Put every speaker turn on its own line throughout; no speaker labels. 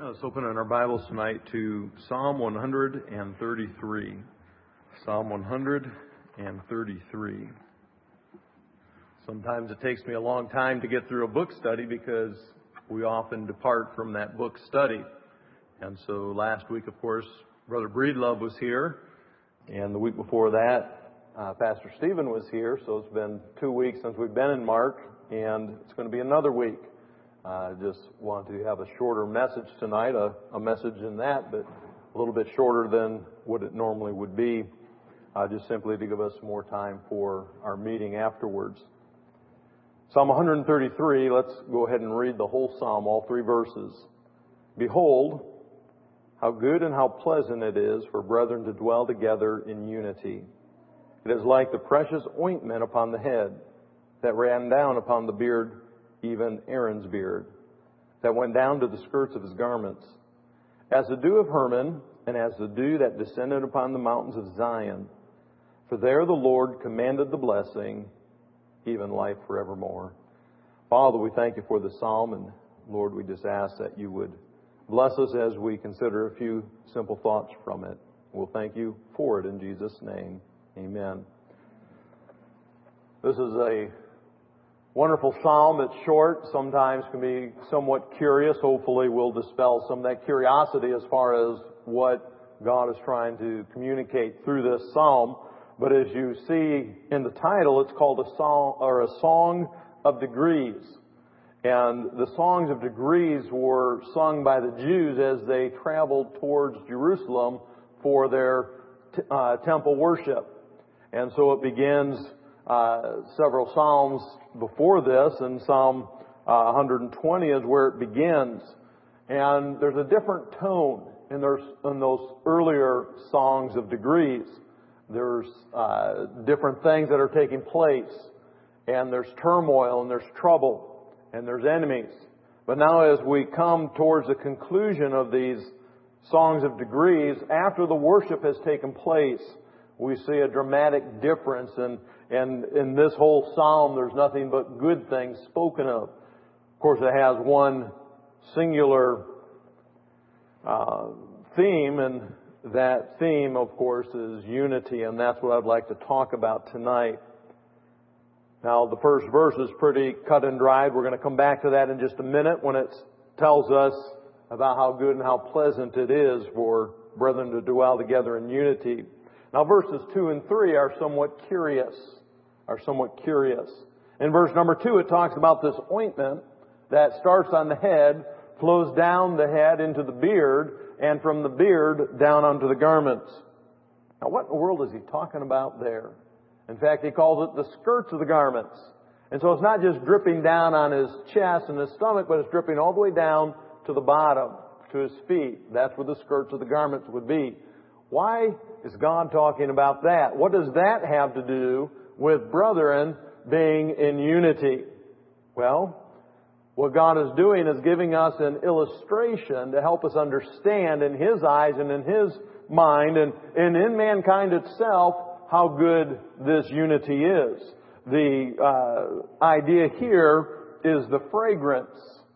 Let's open in our Bibles tonight to Psalm 133. Psalm 133. Sometimes it takes me a long time to get through a book study because we often depart from that book study. And so last week, of course, Brother Breedlove was here. And the week before that, Pastor Stephen was here. So it's been 2 weeks since we've been in Mark. And it's going to be another week. I just want to have a shorter message tonight, a message in that, but a little bit shorter than what it normally would be, just simply to give us more time for our meeting afterwards. Psalm 133, let's go ahead and read the whole psalm, all 3 verses. Behold, how good and how pleasant it is for brethren to dwell together in unity. It is like the precious ointment upon the head that ran down upon the beard, even Aaron's beard, that went down to the skirts of his garments, as the dew of Hermon, and as the dew that descended upon the mountains of Zion. For there the Lord commanded the blessing, even life forevermore. Father, we thank you for the psalm, and Lord, we just ask that you would bless us as we consider a few simple thoughts from it. We'll thank you for it in Jesus' name. Amen. This is a wonderful psalm. It's short, sometimes can be somewhat curious. Hopefully we'll dispel some of that curiosity as far as what God is trying to communicate through this psalm. But as you see in the title, it's called a song of degrees. And the songs of degrees were sung by the Jews as they traveled towards Jerusalem for their temple worship. And so it begins several psalms before this, and Psalm 120 is where it begins. And there's a different tone in those earlier songs of degrees. There's different things that are taking place, and there's turmoil, and there's trouble, and there's enemies. But now as we come towards the conclusion of these songs of degrees, after the worship has taken place, we see a dramatic difference, and in this whole psalm, there's nothing but good things spoken of. Of course, it has one singular theme, and that theme, of course, is unity, and that's what I'd like to talk about tonight. Now, the first verse is pretty cut and dried. We're going to come back to that in just a minute when it tells us about how good and how pleasant it is for brethren to dwell together in unity. Now, verses 2 and 3 are somewhat curious. In verse number 2, it talks about this ointment that starts on the head, flows down the head into the beard, and from the beard down onto the garments. Now, what in the world is he talking about there? In fact, he calls it the skirts of the garments. And so it's not just dripping down on his chest and his stomach, but it's dripping all the way down to the bottom, to his feet. That's where the skirts of the garments would be. Why is God talking about that? What does that have to do with brethren being in unity? Well, what God is doing is giving us an illustration to help us understand in His eyes and in His mind and in mankind itself how good this unity is. The idea here is the fragrance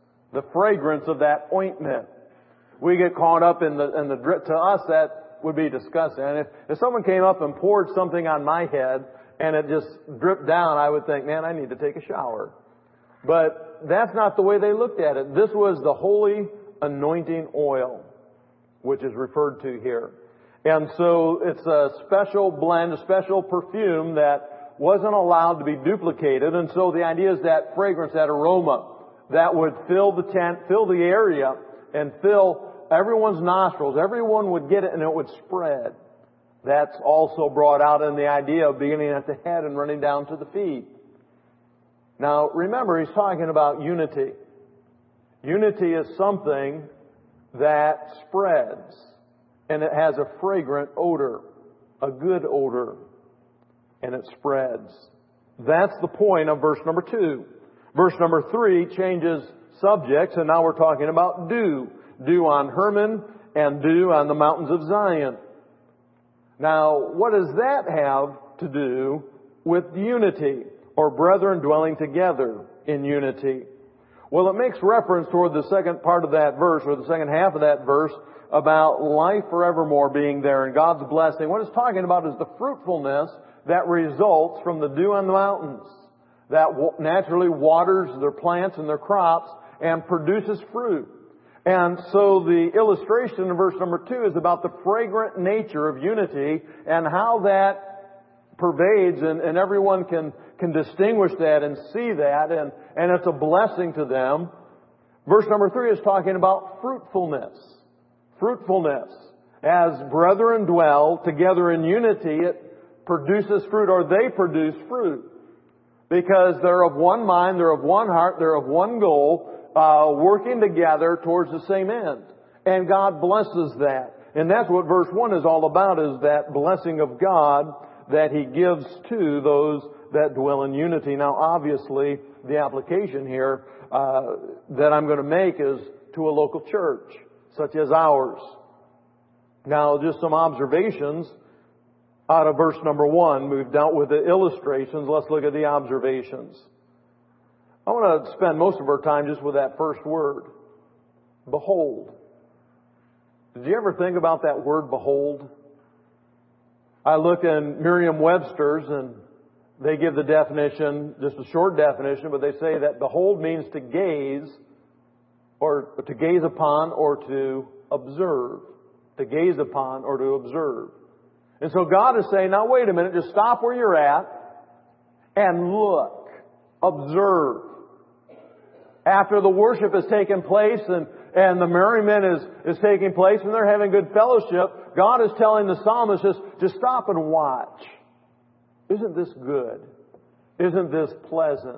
of that ointment. We get caught up in the drip. To us, that would be disgusting. And if someone came up and poured something on my head and it just dripped down, I would think, man, I need to take a shower. But that's not the way they looked at it. This was the holy anointing oil, which is referred to here. And so it's a special blend, a special perfume that wasn't allowed to be duplicated. And so the idea is that fragrance, that aroma, that would fill the tent, fill the area, and fill everyone's nostrils. Everyone would get it and it would spread. That's also brought out in the idea of beginning at the head and running down to the feet. Now, remember, he's talking about unity. Unity is something that spreads, and it has a fragrant odor, a good odor, and it spreads. That's the point of verse number 2. Verse number 3 changes subjects, and now we're talking about dew. Dew on Hermon and dew on the mountains of Zion. Now, what does that have to do with unity, or brethren dwelling together in unity? Well, it makes reference toward the second part of that verse, or the second half of that verse, about life forevermore being there and God's blessing. What it's talking about is the fruitfulness that results from the dew on the mountains, that naturally waters their plants and their crops and produces fruit. And so the illustration in verse number 2 is about the fragrant nature of unity and how that pervades, and everyone can distinguish that and see that, and it's a blessing to them. Verse number 3 is talking about fruitfulness. Fruitfulness. As brethren dwell together in unity, it produces fruit, or they produce fruit. Because they're of one mind, they're of one heart, they're of one goal, working together towards the same end. And God blesses that. And that's what verse 1 is all about, is that blessing of God that He gives to those that dwell in unity. Now, obviously, the application here that I'm going to make is to a local church, such as ours. Now, just some observations out of verse number 1. We've dealt with the illustrations. Let's look at the observations. I want to spend most of our time just with that first word, behold. Did you ever think about that word, behold? I look in Merriam-Webster's, and they give the definition, just a short definition, but they say that behold means to gaze, or to gaze upon, or to observe. To gaze upon or to observe. And so God is saying, now wait a minute, just stop where you're at and look, observe. After the worship has taken place and the merriment is taking place and they're having good fellowship, God is telling the psalmist, just stop and watch. Isn't this good? Isn't this pleasant?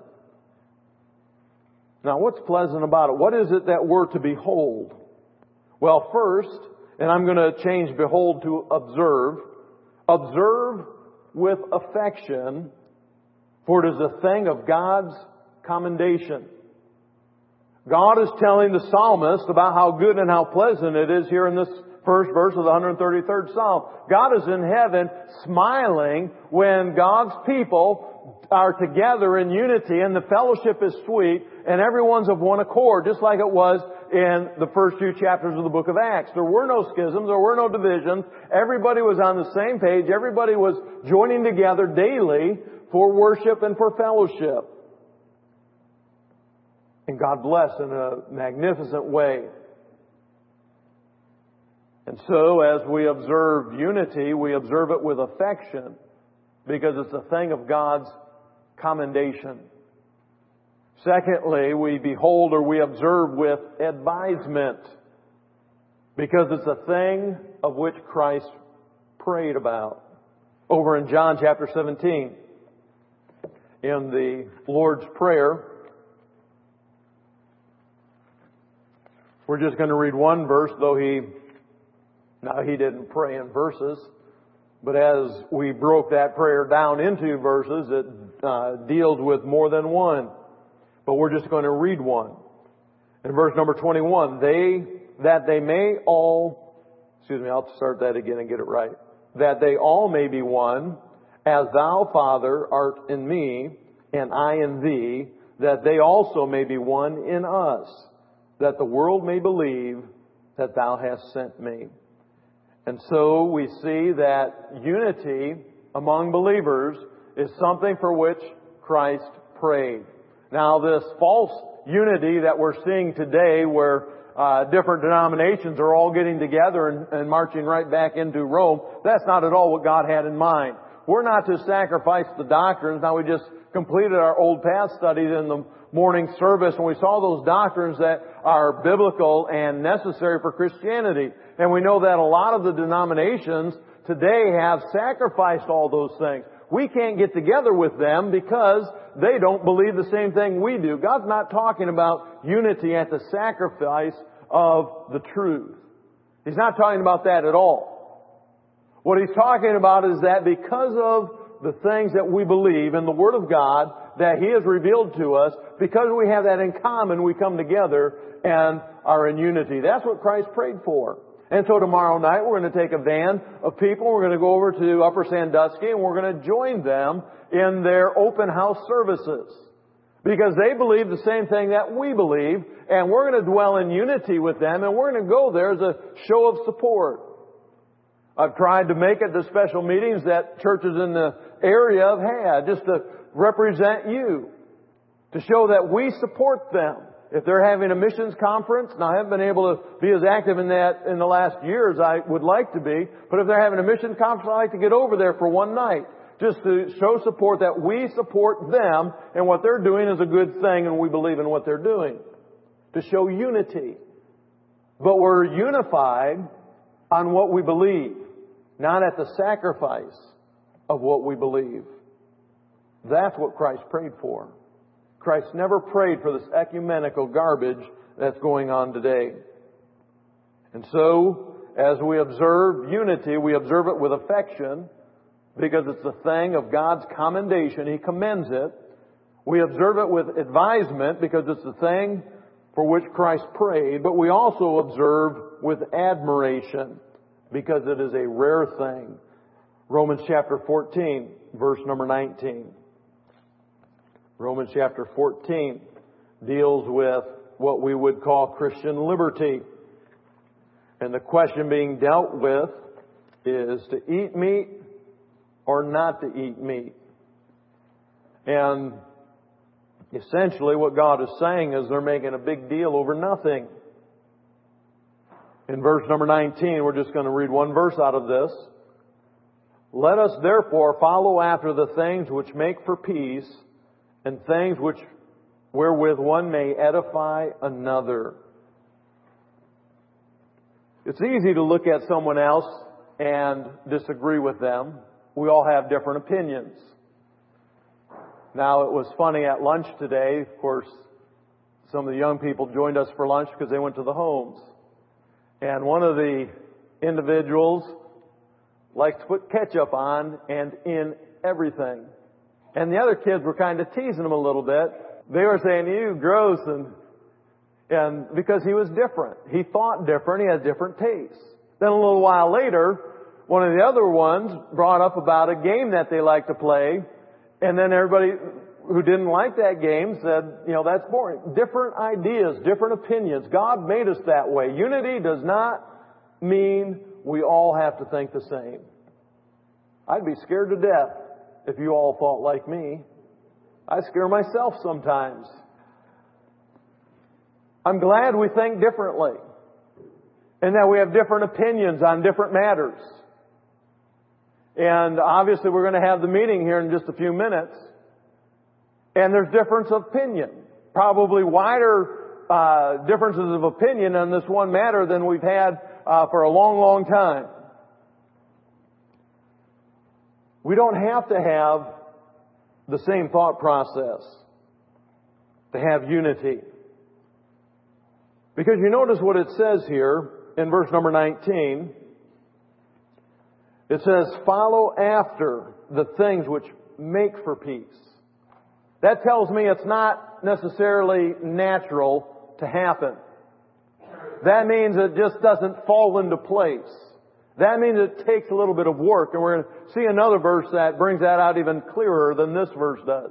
Now, what's pleasant about it? What is it that we're to behold? Well, first, and I'm going to change behold to observe. Observe with affection, for it is a thing of God's commendation. God is telling the psalmist about how good and how pleasant it is here in this first verse of the 133rd Psalm. God is in heaven smiling when God's people are together in unity and the fellowship is sweet and everyone's of one accord, just like it was in the first 2 chapters of the book of Acts. There were no schisms, there were no divisions. Everybody was on the same page. Everybody was joining together daily for worship and for fellowship. And God blessed in a magnificent way. And so as we observe unity, we observe it with affection because it's a thing of God's commendation. Secondly, we behold or we observe with advisement because it's a thing of which Christ prayed about. Over in John chapter 17, in the Lord's Prayer, we're just going to read one verse, though he didn't pray in verses. But as we broke that prayer down into verses, it deals with more than one. But we're just going to read one. In verse number 21, I'll start that again and get it right. That they all may be one, as thou, Father, art in me, and I in thee, that they also may be one in us, that the world may believe that thou hast sent me. And so we see that unity among believers is something for which Christ prayed. Now, this false unity that we're seeing today, where different denominations are all getting together and marching right back into Rome, that's not at all what God had in mind. We're not to sacrifice the doctrines. Now, we just completed our Old Path studies in the morning service, and we saw those doctrines that are biblical and necessary for Christianity. And we know that a lot of the denominations today have sacrificed all those things. We can't get together with them because they don't believe the same thing we do. God's not talking about unity at the sacrifice of the truth. He's not talking about that at all. What He's talking about is that because of the things that we believe in the Word of God that He has revealed to us, because we have that in common, we come together and are in unity. That's what Christ prayed for. And so tomorrow night we're going to take a van of people. We're going to go over to Upper Sandusky and we're going to join them in their open house services. Because they believe the same thing that we believe, and we're going to dwell in unity with them, and we're going to go there as a show of support. I've tried to make it the special meetings that churches in the area have had, just to represent you, to show that we support them. If they're having a missions conference, and I haven't been able to be as active in that in the last year as I would like to be, but if they're having a missions conference, I like to get over there for one night, just to show support that we support them, and what they're doing is a good thing, and we believe in what they're doing. To show unity. But we're unified on what we believe, not at the sacrifice of what we believe. That's what Christ prayed for. Christ never prayed for this ecumenical garbage that's going on today. And so, as we observe unity, we observe it with affection because it's a thing of God's commendation. He commends it. We observe it with advisement because it's the thing for which Christ prayed. But we also observe with admiration because it is a rare thing. Romans chapter 14, verse number 19. Romans chapter 14 deals with what we would call Christian liberty. And the question being dealt with is to eat meat or not to eat meat. And essentially what God is saying is they're making a big deal over nothing. In verse number 19, we're just going to read one verse out of this. Let us therefore follow after the things which make for peace, and things wherewith one may edify another. It's easy to look at someone else and disagree with them. We all have different opinions. Now, it was funny at lunch today. Of course, some of the young people joined us for lunch because they went to the homes. And one of the individuals likes to put ketchup on and in everything. And the other kids were kind of teasing him a little bit. They were saying, "You gross," and because he was different. He thought different. He had different tastes. Then a little while later, one of the other ones brought up about a game that they like to play. And then everybody who didn't like that game said, that's boring. Different ideas, different opinions. God made us that way. Unity does not mean we all have to think the same. I'd be scared to death if you all thought like me. I scare myself sometimes. I'm glad we think differently and that we have different opinions on different matters. And obviously we're going to have the meeting here in just a few minutes. And there's difference of opinion. Probably wider differences of opinion on this one matter than we've had for a long, long time. We don't have to have the same thought process to have unity. Because you notice what it says here in verse number 19. It says, follow after the things which make for peace. That tells me it's not necessarily natural to happen. That means it just doesn't fall into place. That means it takes a little bit of work. And we're going to see another verse that brings that out even clearer than this verse does.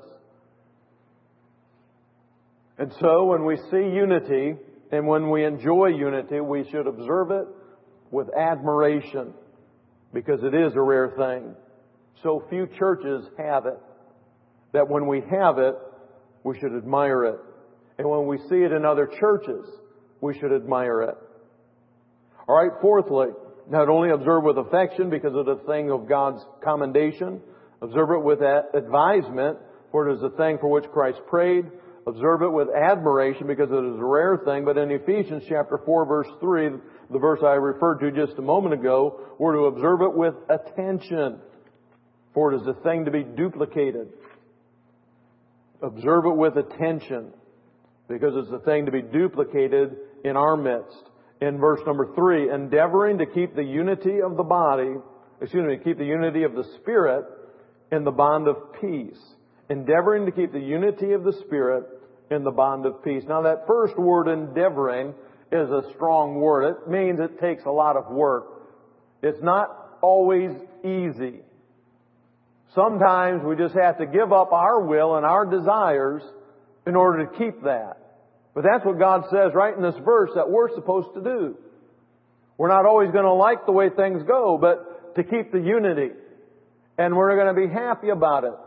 And so when we see unity and when we enjoy unity, we should observe it with admiration because it is a rare thing. So few churches have it that when we have it, we should admire it. And when we see it in other churches, we should admire it. All right, fourthly, not only observe with affection because of the thing of God's commendation, observe it with advisement, for it is the thing for which Christ prayed. Observe it with admiration because it is a rare thing. But in Ephesians chapter 4, verse 3, the verse I referred to just a moment ago, we're to observe it with attention, for it is a thing to be duplicated. Observe it with attention because it's a thing to be duplicated in our midst. In verse number 3, endeavoring to keep the unity of the body, keep the unity of the Spirit in the bond of peace. Endeavoring to keep the unity of the Spirit in the bond of peace. Now that first word, endeavoring, is a strong word. It means it takes a lot of work. It's not always easy. Sometimes we just have to give up our will and our desires in order to keep that. But that's what God says right in this verse that we're supposed to do. We're not always going to like the way things go, but to keep the unity. And we're going to be happy about it.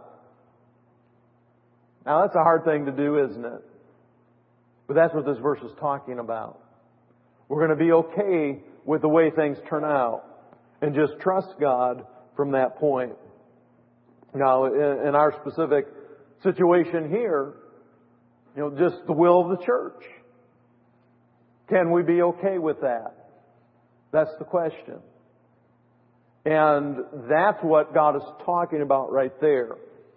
Now that's a hard thing to do, isn't it? But that's what this verse is talking about. We're going to be okay with the way things turn out and just trust God from that point. Now, in our specific situation here, just the will of the church. Can we be okay with that? That's the question. And that's what God is talking about right there.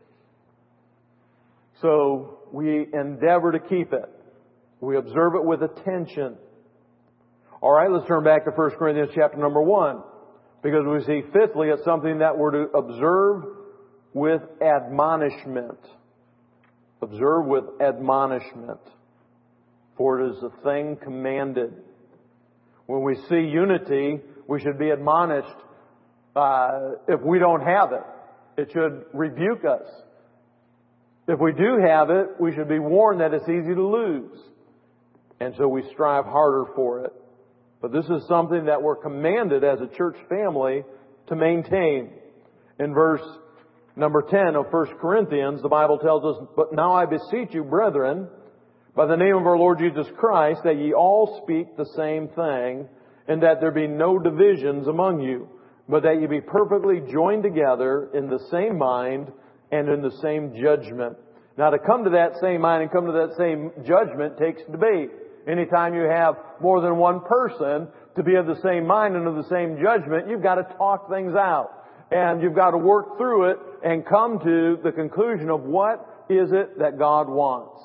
So we endeavor to keep it. We observe it with attention. All right, let's turn back to 1 Corinthians chapter number 1. Because we see, fifthly, it's something that we're to observe with admonishment. Observe with admonishment. For it is a thing commanded. When we see unity, we should be admonished. If we don't have it, it should rebuke us. If we do have it, we should be warned that it's easy to lose. And so we strive harder for it. But this is something that we're commanded as a church family to maintain. In verse number 10 of 1 Corinthians, the Bible tells us, "But now I beseech you, brethren, by the name of our Lord Jesus Christ, that ye all speak the same thing, and that there be no divisions among you, but that ye be perfectly joined together in the same mind and in the same judgment." Now, to come to that same mind and come to that same judgment takes debate. Anytime you have more than one person to be of the same mind and of the same judgment, you've got to talk things out. And you've got to work through it and come to the conclusion of what is it that God wants.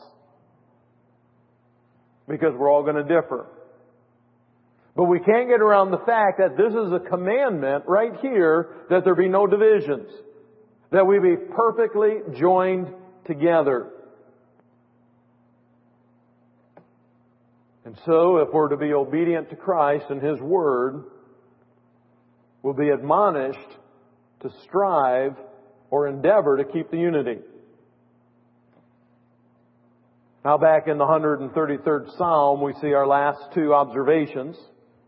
Because we're all going to differ. But we can't get around the fact that this is a commandment right here that there be no divisions. That we be perfectly joined together. And so, if we're to be obedient to Christ and His Word, we'll be admonished to strive or endeavor to keep the unity. Now, back in the 133rd Psalm, we see our last two observations.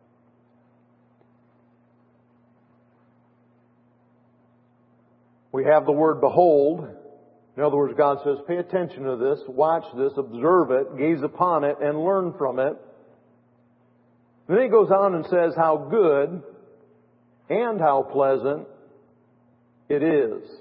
We have the word behold. In other words, God says, pay attention to this, watch this, observe it, gaze upon it, and learn from it. Then He goes on and says how good and how pleasant it is.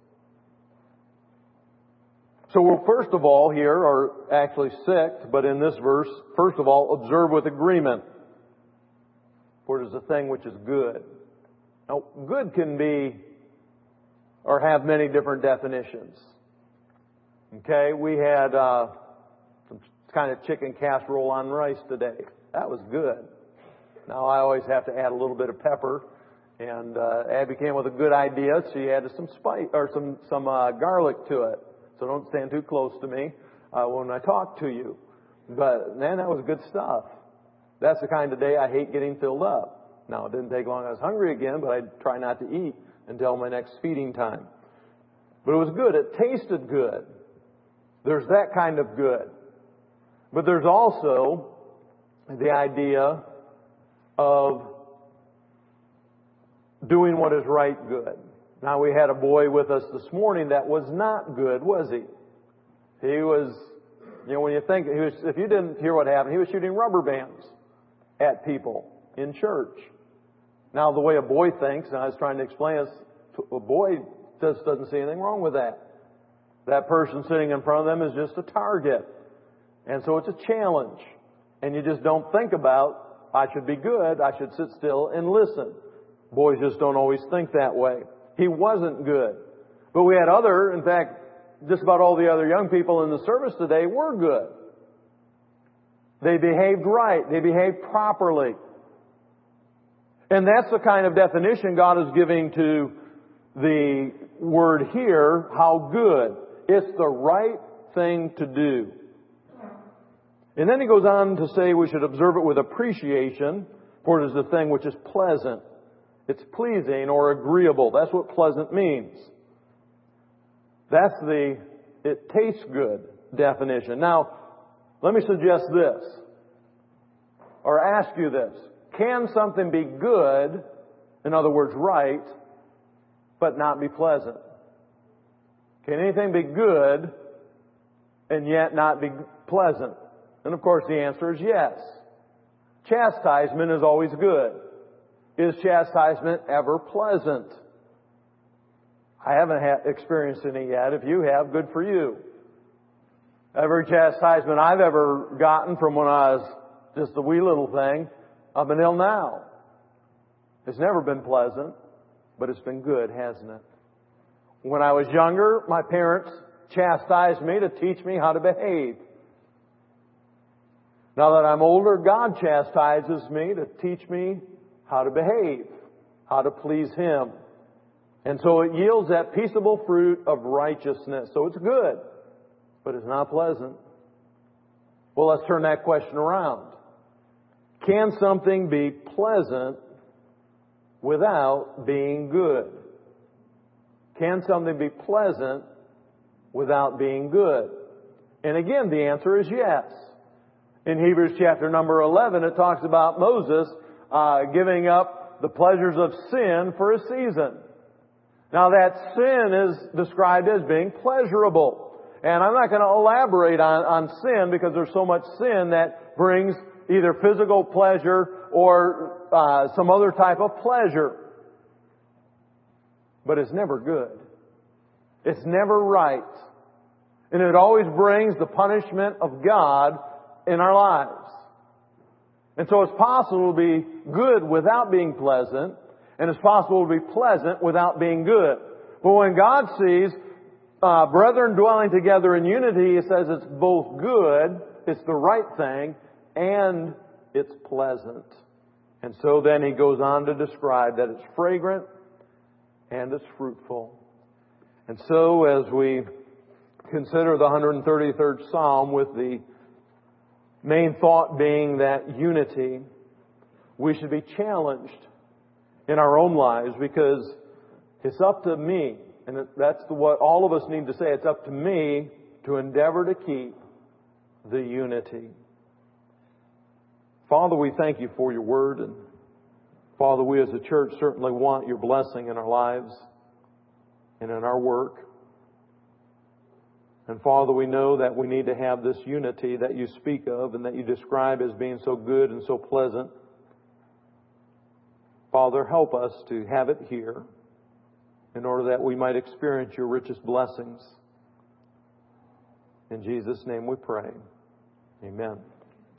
So we'll first of all here, or actually sixth, but in this verse, first of all, observe with agreement. For it is a thing which is good. Now, good can be or have many different definitions. Okay, we had some kind of chicken casserole on rice today. That was good. Now I always have to add a little bit of pepper, and Abby came with a good idea. She added some spice or some garlic to it. So don't stand too close to me when I talk to you. But man, that was good stuff. That's the kind of day I hate getting filled up. Now it didn't take long. I was hungry again, but I try not to eat until my next feeding time. But it was good. It tasted good. There's that kind of good. But there's also the idea of doing what is right good. Now, we had a boy with us this morning that was not good, was he? He was, when you think, if you didn't hear what happened, he was shooting rubber bands at people in church. Now, the way a boy thinks, and I was trying to explain this, a boy just doesn't see anything wrong with that. That person sitting in front of them is just a target. And so it's a challenge. And you just don't think about, I should be good, I should sit still and listen. Boys just don't always think that way. He wasn't good. But we had in fact, just about all the other young people in the service today were good. They behaved right. They behaved properly. And that's the kind of definition God is giving to the word here, how good. It's the right thing to do. And then He goes on to say we should observe it with appreciation, for it is the thing which is pleasant. It's pleasing or agreeable. That's what pleasant means. It tastes good. definition. Now, let me suggest this, or ask you this. Can something be good, in other words, right, but not be pleasant? Can anything be good and yet not be pleasant? And of course the answer is yes. Chastisement is always good. Is chastisement ever pleasant? I haven't experienced any yet. If you have, good for you. Every chastisement I've ever gotten from when I was just a wee little thing up until now, it's never been pleasant, but it's been good, hasn't it? When I was younger, my parents chastised me to teach me how to behave. Now that I'm older, God chastises me to teach me how to behave, how to please Him. And so it yields that peaceable fruit of righteousness. So it's good, but it's not pleasant. Well, let's turn that question around. Can something be pleasant without being good? Can something be pleasant without being good? And again, the answer is yes. In Hebrews chapter number 11, it talks about Moses giving up the pleasures of sin for a season. Now that sin is described as being pleasurable. And I'm not going to elaborate on sin because there's so much sin that brings either physical pleasure or some other type of pleasure. But it's never good. It's never right. And it always brings the punishment of God in our lives. And so it's possible to be good without being pleasant, and it's possible to be pleasant without being good. But when God sees brethren dwelling together in unity, He says it's both good, it's the right thing, and it's pleasant. And so then He goes on to describe that it's fragrant and it's fruitful. And so as we consider the 133rd Psalm with the main thought being that unity, we should be challenged in our own lives because it's up to me, and that's what all of us need to say, it's up to me to endeavor to keep the unity. Father, we thank You for Your Word, and Father, we as a church certainly want Your blessing in our lives and in our work. And Father, we know that we need to have this unity that You speak of and that You describe as being so good and so pleasant. Father, help us to have it here in order that we might experience Your richest blessings. In Jesus' name we pray. Amen.